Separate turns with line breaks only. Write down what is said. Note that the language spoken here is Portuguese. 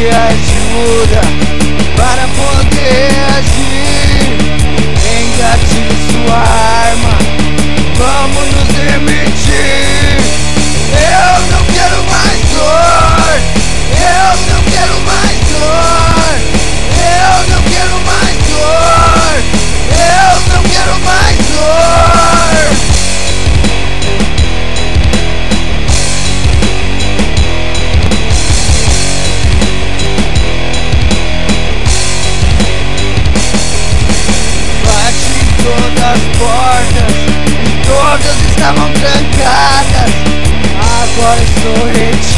pedir ajuda para poder agir. Engatilhe sua arma, vamos nos demitir. Eu não quero mais dor, eu não quero mais dor, eu não quero mais dor, eu não quero mais dor. Bate em todas as portas e todas estavam trancadas. Agora estou retirado.